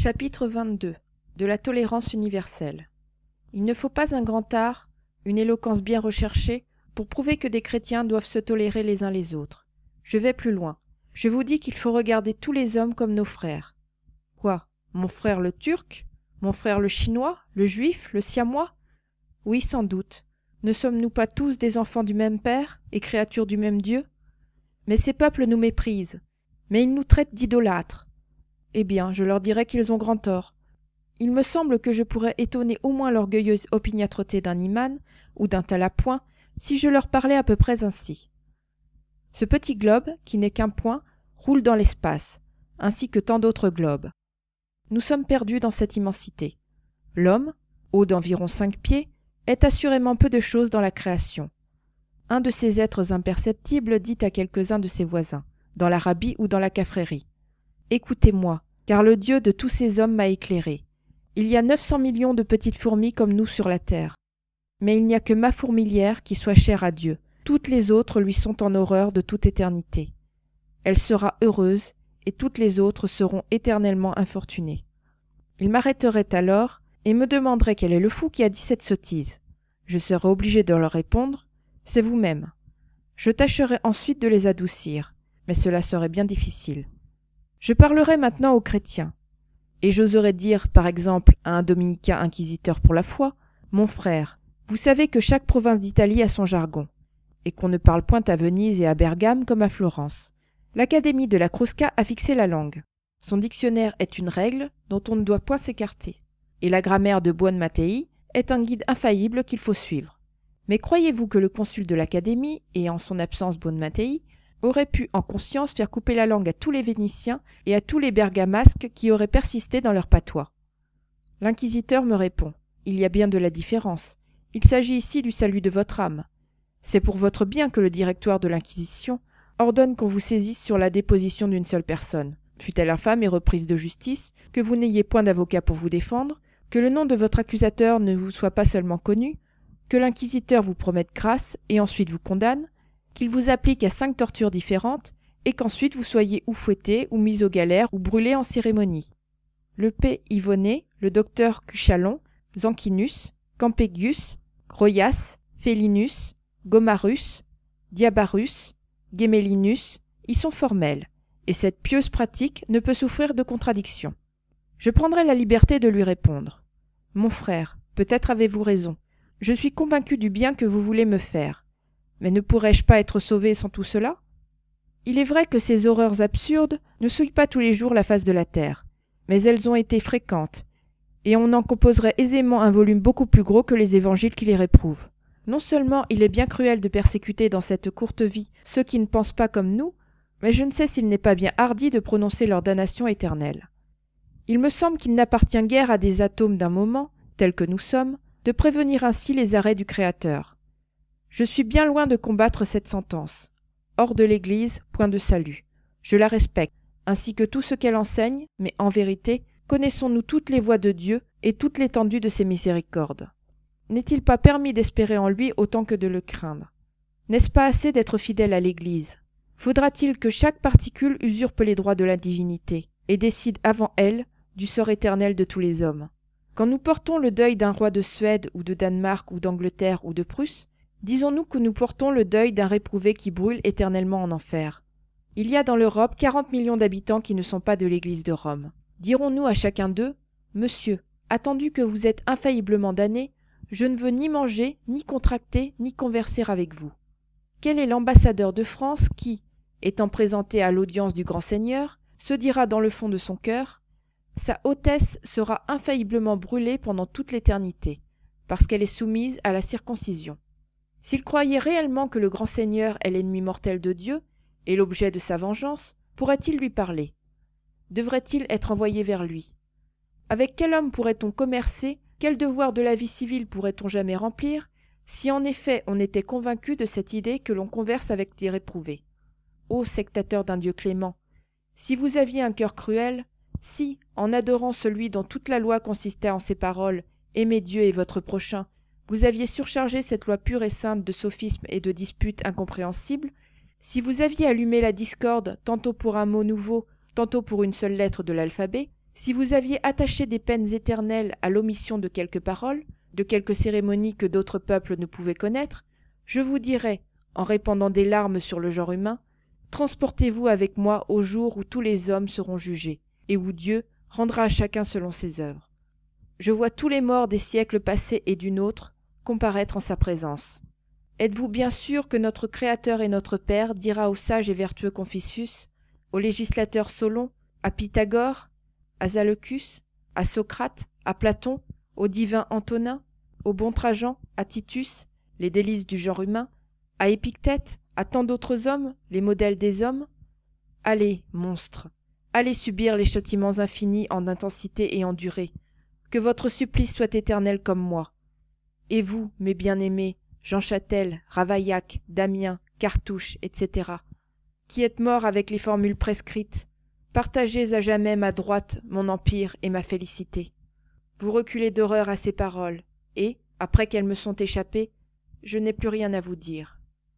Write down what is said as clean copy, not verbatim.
Chapitre 22 de la tolérance universelle. Il ne faut pas un grand art, une éloquence bien recherchée, pour prouver que des chrétiens doivent se tolérer les uns les autres. Je vais plus loin. Je vous dis qu'il faut regarder tous les hommes comme nos frères. Quoi, mon frère le turc? Mon frère le chinois? Le juif? Le siamois? Oui, sans doute. Ne sommes-nous pas tous des enfants du même Père et créatures du même Dieu? Mais ces peuples nous méprisent. Mais ils nous traitent d'idolâtres. Eh bien, je leur dirai qu'ils ont grand tort. Il me semble que je pourrais étonner au moins l'orgueilleuse opiniâtreté d'un Iman ou d'un Talapoint si je leur parlais à peu près ainsi. Ce petit globe, qui n'est qu'un point, roule dans l'espace, ainsi que tant d'autres globes. Nous sommes perdus dans cette immensité. L'homme, haut d'environ 5 pieds, est assurément peu de choses dans la création. Un de ces êtres imperceptibles dit à quelques-uns de ses voisins, dans l'Arabie ou dans la Caffrérie: « Écoutez-moi, car le Dieu de tous ces hommes m'a éclairé. Il y a 900 millions de petites fourmis comme nous sur la terre. Mais il n'y a que ma fourmilière qui soit chère à Dieu. Toutes les autres lui sont en horreur de toute éternité. Elle sera heureuse, et toutes les autres seront éternellement infortunées. » Il m'arrêterait alors et me demanderait quel est le fou qui a dit cette sottise. Je serais obligé de leur répondre: « C'est vous-même. » Je tâcherais ensuite de les adoucir, mais cela serait bien difficile. Je parlerai maintenant aux chrétiens, et j'oserais dire, par exemple, à un dominicain inquisiteur pour la foi: « Mon frère, vous savez que chaque province d'Italie a son jargon, et qu'on ne parle point à Venise et à Bergame comme à Florence. L'Académie de la Crusca a fixé la langue. Son dictionnaire est une règle dont on ne doit point s'écarter, et la grammaire de Buon Mattei est un guide infaillible qu'il faut suivre. Mais croyez-vous que le consul de l'Académie, et en son absence Buon Mattei, aurait pu en conscience faire couper la langue à tous les Vénitiens et à tous les Bergamasques qui auraient persisté dans leur patois? L'inquisiteur me répond: « Il y a bien de la différence. Il s'agit ici du salut de votre âme. C'est pour votre bien que le directoire de l'Inquisition ordonne qu'on vous saisisse sur la déposition d'une seule personne, fût-elle infâme et reprise de justice, que vous n'ayez point d'avocat pour vous défendre, que le nom de votre accusateur ne vous soit pas seulement connu, que l'inquisiteur vous promette grâce et ensuite vous condamne, qu'il vous applique à 5 tortures différentes, et qu'ensuite vous soyez ou fouetté, ou mis aux galères, ou brûlé en cérémonie. Le P. Yvonnet, le docteur Cuchalon, Zanquinus, Campegius, Royas, Félinus, Gomarus, Diabarus, Gemellinus y sont formels, et cette pieuse pratique ne peut souffrir de contradiction. Je prendrai la liberté de lui répondre: « Mon frère, peut-être avez-vous raison. Je suis convaincu du bien que vous voulez me faire. Mais ne pourrais-je pas être sauvé sans tout cela? Il est vrai que ces horreurs absurdes ne souillent pas tous les jours la face de la terre, mais elles ont été fréquentes, et on en composerait aisément un volume beaucoup plus gros que les évangiles qui les réprouvent. Non seulement il est bien cruel de persécuter dans cette courte vie ceux qui ne pensent pas comme nous, mais je ne sais s'il n'est pas bien hardi de prononcer leur damnation éternelle. Il me semble qu'il n'appartient guère à des atomes d'un moment, tels que nous sommes, de prévenir ainsi les arrêts du Créateur. Je suis bien loin de combattre cette sentence. Hors de l'Église, point de salut. Je la respecte, ainsi que tout ce qu'elle enseigne, mais en vérité, connaissons-nous toutes les voies de Dieu et toute l'étendue de ses miséricordes. N'est-il pas permis d'espérer en lui autant que de le craindre? N'est-ce pas assez d'être fidèle à l'Église? Faudra-t-il que chaque particule usurpe les droits de la divinité et décide avant elle du sort éternel de tous les hommes? Quand nous portons le deuil d'un roi de Suède ou de Danemark ou d'Angleterre ou de Prusse, disons-nous que nous portons le deuil d'un réprouvé qui brûle éternellement en enfer. Il y a dans l'Europe 40 millions d'habitants qui ne sont pas de l'Église de Rome. Dirons-nous à chacun d'eux: « Monsieur, attendu que vous êtes infailliblement damné, je ne veux ni manger, ni contracter, ni converser avec vous. » Quel est l'ambassadeur de France qui, étant présenté à l'audience du grand seigneur, se dira dans le fond de son cœur: « Sa hautesse sera infailliblement brûlée pendant toute l'éternité, parce qu'elle est soumise à la circoncision. » S'il croyait réellement que le grand seigneur est l'ennemi mortel de Dieu et l'objet de sa vengeance, pourrait-il lui parler? Devrait-il être envoyé vers lui? Avec quel homme pourrait-on commercer? Quel devoir de la vie civile pourrait-on jamais remplir, si en effet on était convaincu de cette idée que l'on converse avec des réprouvés? Ô sectateurs d'un Dieu clément, si vous aviez un cœur cruel, si, en adorant celui dont toute la loi consistait en ces paroles « Aimez Dieu et votre prochain », vous aviez surchargé cette loi pure et sainte de sophismes et de disputes incompréhensibles, si vous aviez allumé la discorde tantôt pour un mot nouveau, tantôt pour une seule lettre de l'alphabet, Si vous aviez attaché des peines éternelles à l'omission de quelques paroles, de quelques cérémonies que d'autres peuples ne pouvaient connaître, je vous dirais, en répandant des larmes sur le genre humain, transportez-vous avec moi au jour où tous les hommes seront jugés, et où Dieu rendra à chacun selon ses œuvres. Je vois tous les morts des siècles passés et du nôtre comparaître en sa présence. Êtes-vous bien sûr que notre Créateur et notre Père dira au sage et vertueux Confucius, au législateur Solon, à Pythagore, à Zaleucus, à Socrate, à Platon, au divin Antonin, au bon Trajan, à Titus, les délices du genre humain, à Épictète, à tant d'autres hommes, les modèles des hommes? Allez, monstres, allez subir les châtiments infinis en intensité et en durée, que votre supplice soit éternel comme moi. Et vous, mes bien-aimés, Jean Châtel, Ravaillac, Damien, Cartouche, etc., qui êtes morts avec les formules prescrites, partagez à jamais ma droite, mon empire et ma félicité. Vous reculez d'horreur à ces paroles, et, après qu'elles me sont échappées, je n'ai plus rien à vous dire.